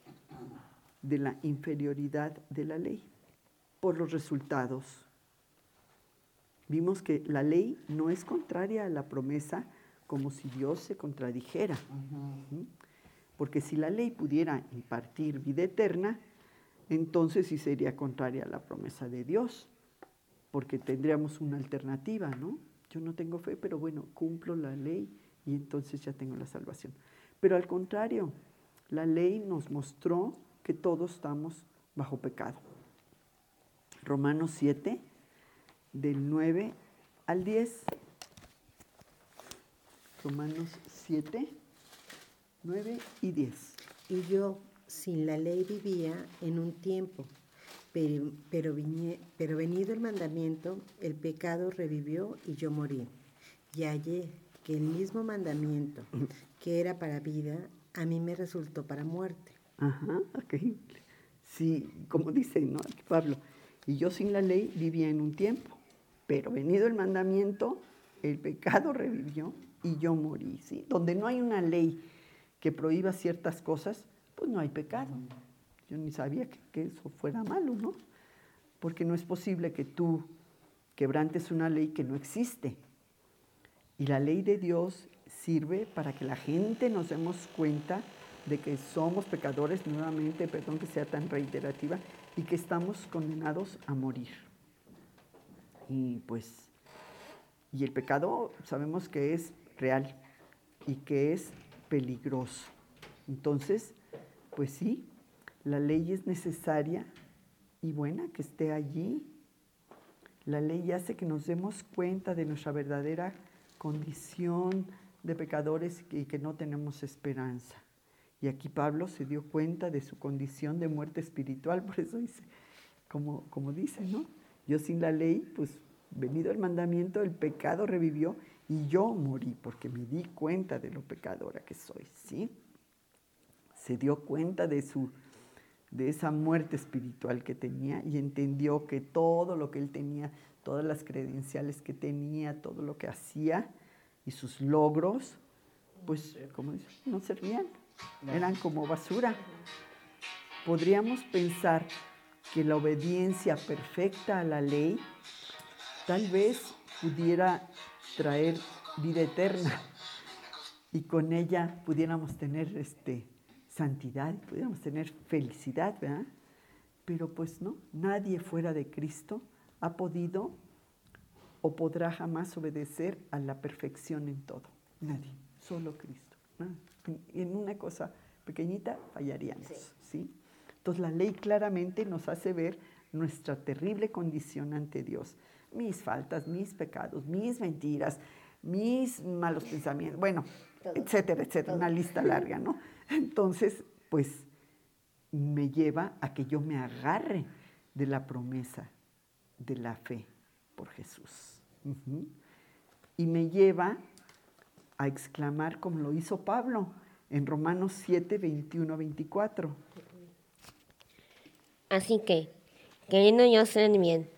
S2: de la inferioridad de la ley, por los resultados. Vimos que la ley no es contraria a la promesa como si Dios se contradijera. Uh-huh. Porque si la ley pudiera impartir vida eterna, entonces sí sería contraria a la promesa de Dios, porque tendríamos una alternativa, ¿no? Yo no tengo fe, pero bueno, cumplo la ley y entonces ya tengo la salvación. Pero al contrario, la ley nos mostró que todos estamos bajo pecado. Romanos siete, del nueve al diez. Romanos siete, nueve y diez.
S6: Y yo sin la ley vivía en un tiempo, pero, pero, viñe, pero venido el mandamiento, el pecado revivió y yo morí. Y hallé que el mismo mandamiento que era para vida, a mí me resultó para muerte.
S2: Ajá, ok. Sí, como dice, ¿no? Aquí Pablo, y yo sin la ley vivía en un tiempo, pero venido el mandamiento, el pecado revivió y yo morí, ¿sí? Donde no hay una ley que prohíba ciertas cosas, pues no hay pecado. Yo ni sabía que, que eso fuera malo, ¿no? Porque no es posible que tú quebrantes una ley que no existe. Y la ley de Dios sirve para que la gente nos demos cuenta de que somos pecadores, nuevamente, perdón que sea tan reiterativa, y que estamos condenados a morir. Y pues, y el pecado sabemos que es real y que es peligroso. Entonces, pues sí, la ley es necesaria y buena que esté allí. La ley hace que nos demos cuenta de nuestra verdadera condición de pecadores y que no tenemos esperanza. Y aquí Pablo se dio cuenta de su condición de muerte espiritual, por eso dice, como, como dice, ¿no? Yo sin la ley, pues venido el mandamiento, el pecado revivió y yo morí porque me di cuenta de lo pecadora que soy, ¿sí? Se dio cuenta de, su, de esa muerte espiritual que tenía y entendió que todo lo que él tenía, todas las credenciales que tenía, todo lo que hacía y sus logros, pues, como dice, no servían. Eran como basura. Podríamos pensar que la obediencia perfecta a la ley tal vez pudiera traer vida eterna y con ella pudiéramos tener este, santidad, pudiéramos tener felicidad, ¿verdad? Pero pues no, nadie fuera de Cristo ha podido o podrá jamás obedecer a la perfección en todo. Nadie, solo Cristo, ¿no? En una cosa pequeñita fallaríamos, sí. ¿sí? Entonces la ley claramente nos hace ver nuestra terrible condición ante Dios. Mis faltas, mis pecados, mis mentiras, mis malos pensamientos, bueno, todo, etcétera, etcétera, todo. Una lista larga, ¿no? Entonces, pues, me lleva a que yo me agarre de la promesa de la fe por Jesús. Uh-huh. Y me lleva a exclamar como lo hizo Pablo en Romanos siete, veintiuno a veinticuatro.
S7: Así que, queriendo yo hacer el bien,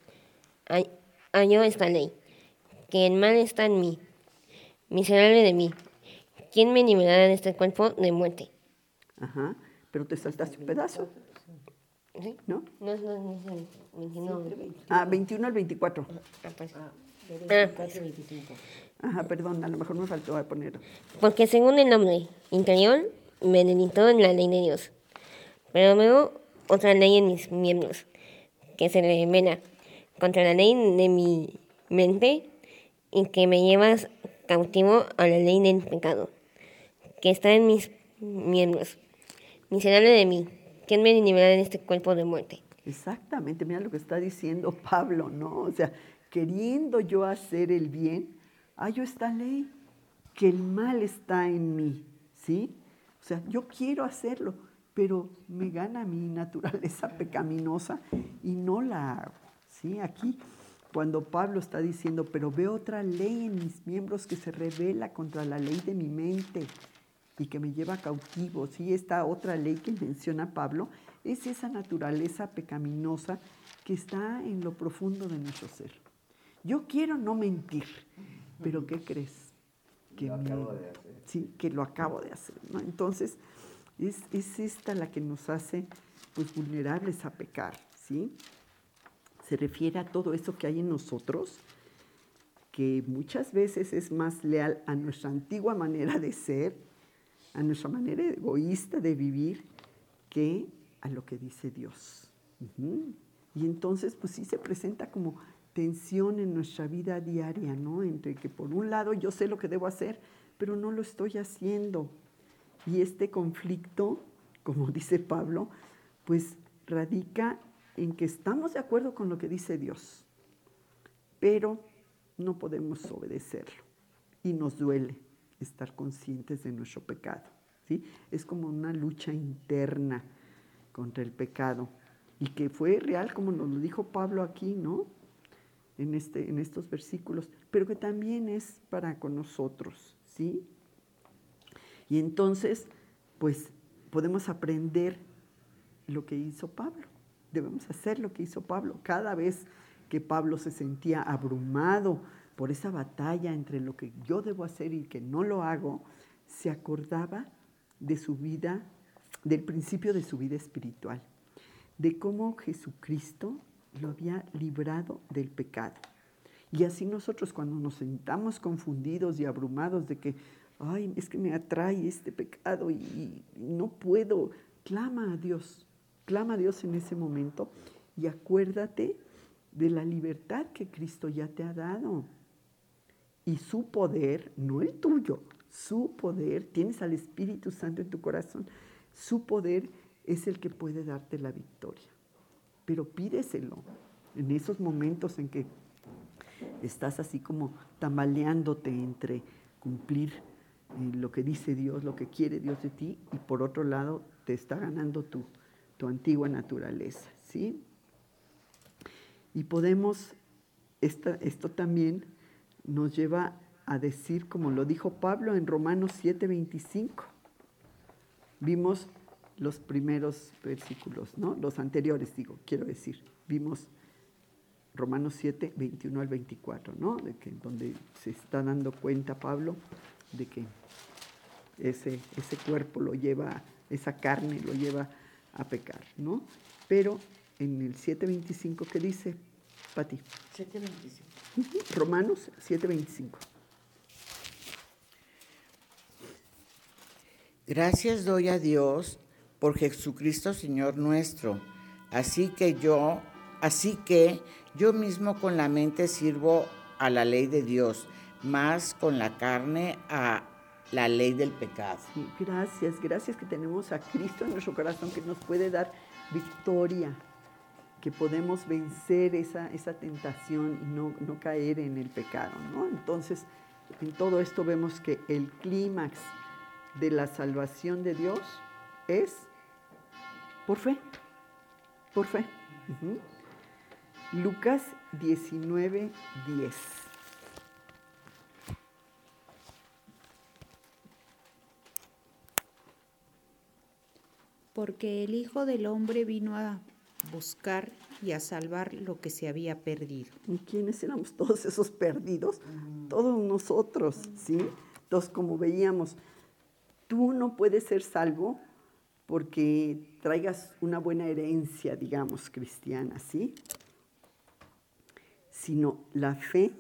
S7: hallo esta ley, que el mal está en mí. Miserable de mí, ¿quién me librará de este cuerpo de muerte?
S2: Ajá, pero te saltaste un pedazo.
S7: ¿Sí?
S2: ¿No?
S7: No, no, no, no, veintiuno.
S2: Ah, veintiuno al veinticuatro.
S7: Ah, pues.
S6: Ah, de veinticuatro a veinticinco.
S2: Ajá, perdón, a lo mejor me faltó ponerlo.
S7: Porque según el hombre interior, me deleitó en la ley de Dios. Pero veo otra ley en mis miembros, que se revela contra la ley de mi mente y que me lleva cautivo a la ley del pecado, que está en mis miembros. Miserable de mí, ¿quién me librará de este cuerpo de muerte?
S2: Exactamente, mira lo que está diciendo Pablo, ¿no? O sea, queriendo yo hacer el bien, hallo esta ley, que el mal está en mí, ¿sí? O sea, yo quiero hacerlo, pero me gana mi naturaleza pecaminosa y no la hago, ¿sí? Aquí, cuando Pablo está diciendo, pero veo otra ley en mis miembros que se revela contra la ley de mi mente y que me lleva cautivo, ¿sí? Esta otra ley que menciona Pablo es esa naturaleza pecaminosa que está en lo profundo de nuestro ser. Yo quiero no mentir, pero ¿qué crees? Que
S1: lo
S2: me,
S1: acabo de hacer.
S2: Sí, que lo acabo de hacer, ¿no? Entonces, es, es esta la que nos hace pues, vulnerables a pecar, ¿sí? Se refiere a todo eso que hay en nosotros, que muchas veces es más leal a nuestra antigua manera de ser, a nuestra manera egoísta de vivir, que a lo que dice Dios. Uh-huh. Y entonces, pues sí se presenta como tensión en nuestra vida diaria, ¿no? Entre que por un lado yo sé lo que debo hacer, pero no lo estoy haciendo. Y este conflicto, como dice Pablo, pues radica en que estamos de acuerdo con lo que dice Dios, pero no podemos obedecerlo. Y nos duele estar conscientes de nuestro pecado, ¿sí? Es como una lucha interna contra el pecado, y que fue real, como nos lo dijo Pablo aquí, ¿no? En, este, en estos versículos, pero que también es para con nosotros, ¿sí? Y entonces, pues, podemos aprender lo que hizo Pablo. Debemos hacer lo que hizo Pablo. Cada vez que Pablo se sentía abrumado por esa batalla entre lo que yo debo hacer y que no lo hago, se acordaba de su vida, del principio de su vida espiritual, de cómo Jesucristo lo había librado del pecado. Y así nosotros, cuando nos sentamos confundidos y abrumados de que, ay, es que me atrae este pecado y, y no puedo, clama a Dios, clama a Dios en ese momento y acuérdate de la libertad que Cristo ya te ha dado. Y su poder, no el tuyo, su poder, tienes al Espíritu Santo en tu corazón, su poder es el que puede darte la victoria. Pero pídeselo en esos momentos en que estás así como tambaleándote entre cumplir eh, lo que dice Dios, lo que quiere Dios de ti, y por otro lado te está ganando tu, tu antigua naturaleza, ¿sí? Y podemos, esta, esto también nos lleva a decir, como lo dijo Pablo en Romanos siete, veinticinco. Vimos los primeros versículos, ¿no? Los anteriores, digo, quiero decir. Vimos Romanos siete, veintiuno al veinticuatro, ¿no? De que, donde se está dando cuenta Pablo de que ese, ese cuerpo lo lleva, esa carne lo lleva a pecar, ¿no? Pero en el siete veinticinco, ¿qué dice, Pati?
S4: siete veinticinco.
S2: Romanos siete veinticinco.
S4: Gracias doy a Dios por Jesucristo Señor nuestro. Así que yo, así que yo mismo con la mente sirvo a la ley de Dios, más con la carne a la ley del pecado.
S2: Sí, gracias, gracias que tenemos a Cristo en nuestro corazón que nos puede dar victoria, que podemos vencer esa, esa tentación y no, no caer en el pecado, ¿no? Entonces, en todo esto vemos que el clímax de la salvación de Dios es por fe, por fe. Uh-huh. Lucas diecinueve, diez.
S5: Porque el Hijo del Hombre vino a buscar y a salvar lo que se había perdido.
S2: ¿Y quiénes éramos todos esos perdidos? Uh-huh. Todos nosotros, ¿sí? Entonces, como veíamos, tú no puedes ser salvo porque traigas una buena herencia, digamos, cristiana, ¿sí? Sino la fe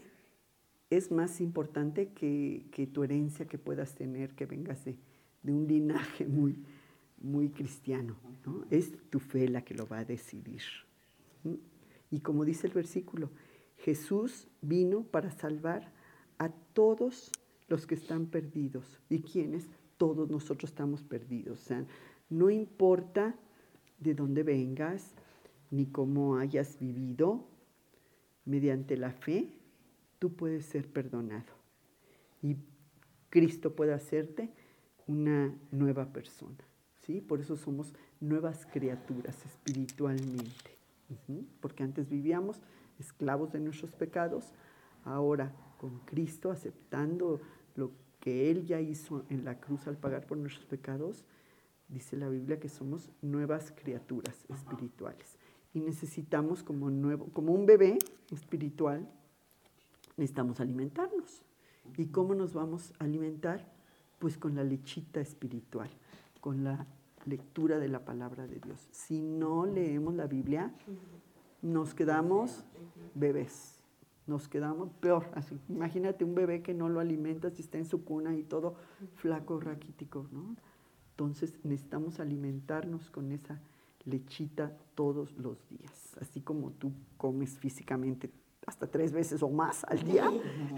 S2: es más importante que, que tu herencia que puedas tener, que vengas de, de un linaje muy, muy cristiano, ¿no? Es tu fe la que lo va a decidir. ¿Mm? Y como dice el versículo, Jesús vino para salvar a todos los que están perdidos. ¿Y quiénes? Todos nosotros estamos perdidos. O sea, no importa de dónde vengas, ni cómo hayas vivido, mediante la fe, tú puedes ser perdonado. Y Cristo puede hacerte una nueva persona, ¿sí? Por eso somos nuevas criaturas espiritualmente. Uh-huh. Porque antes vivíamos esclavos de nuestros pecados, ahora con Cristo, aceptando lo que Él ya hizo en la cruz al pagar por nuestros pecados, dice la Biblia que somos nuevas criaturas espirituales. Y necesitamos, como, nuevo, como un bebé espiritual, necesitamos alimentarnos. ¿Y cómo nos vamos a alimentar? Pues con la lechita espiritual, con la lectura de la palabra de Dios. Si no leemos la Biblia, nos quedamos bebés. Nos quedamos peor. Así, imagínate un bebé que no lo alimentas y está en su cuna y todo flaco, raquítico, ¿no? Entonces necesitamos alimentarnos con esa lechita todos los días. Así como tú comes físicamente hasta tres veces o más al día.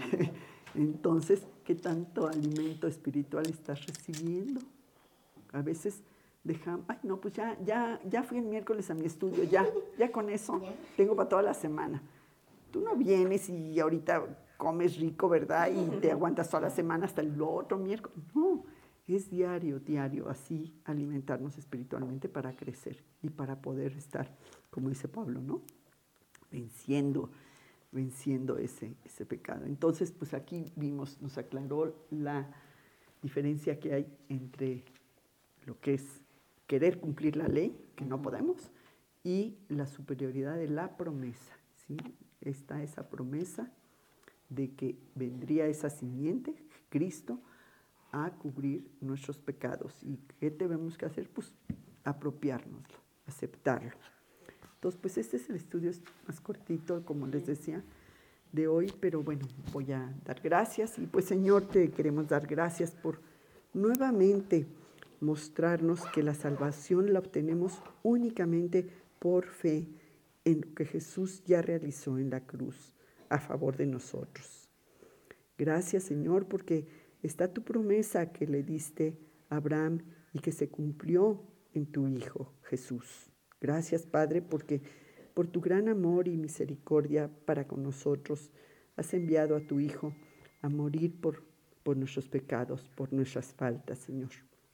S2: Entonces, ¿qué tanto alimento espiritual estás recibiendo? A veces dejamos, ay no, pues ya, ya, ya fui el miércoles a mi estudio, ya, ya con eso tengo para toda la semana. Tú no vienes y ahorita comes rico, ¿verdad? Y te aguantas toda la semana hasta el otro miércoles. No, es diario, diario, así alimentarnos espiritualmente para crecer y para poder estar, como dice Pablo, ¿no? Venciendo, venciendo ese, ese pecado. Entonces, pues aquí vimos, nos aclaró la diferencia que hay entre lo que es querer cumplir la ley, que no podemos, y la superioridad de la promesa, ¿sí? Está esa promesa de que vendría esa simiente, Cristo, a cubrir nuestros pecados. ¿Y qué debemos que hacer? Pues apropiárnoslo, aceptarlo. Entonces, pues este es el estudio más cortito, como les decía, de hoy, pero bueno, voy a dar gracias. Y pues, Señor, te queremos dar gracias por nuevamente mostrarnos que la salvación la obtenemos únicamente por fe en lo que Jesús ya realizó en la cruz a favor de nosotros. Gracias, Señor, porque está tu promesa que le diste a Abraham y que se cumplió en tu Hijo, Jesús. Gracias, Padre, porque por tu gran amor y misericordia para con nosotros has enviado a tu Hijo a morir por, por nuestros pecados, por nuestras faltas, Señor.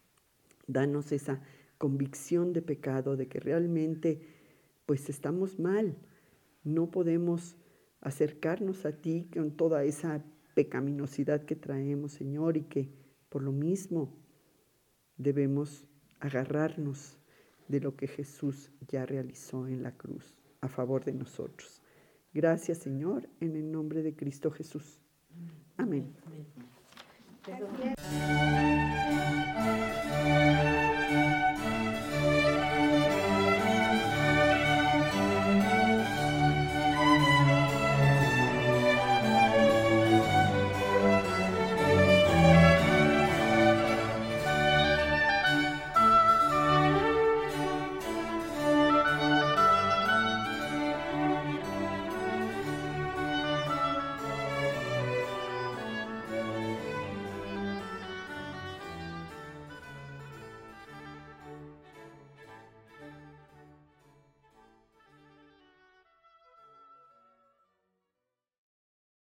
S2: Danos esa convicción de pecado, de que realmente pues estamos mal. No podemos acercarnos a ti con toda esa pecaminosidad que traemos, Señor, y que por lo mismo debemos agarrarnos de lo que Jesús ya realizó en la cruz a favor de nosotros. Gracias, Señor, en el nombre de Cristo Jesús. Amén. Amén.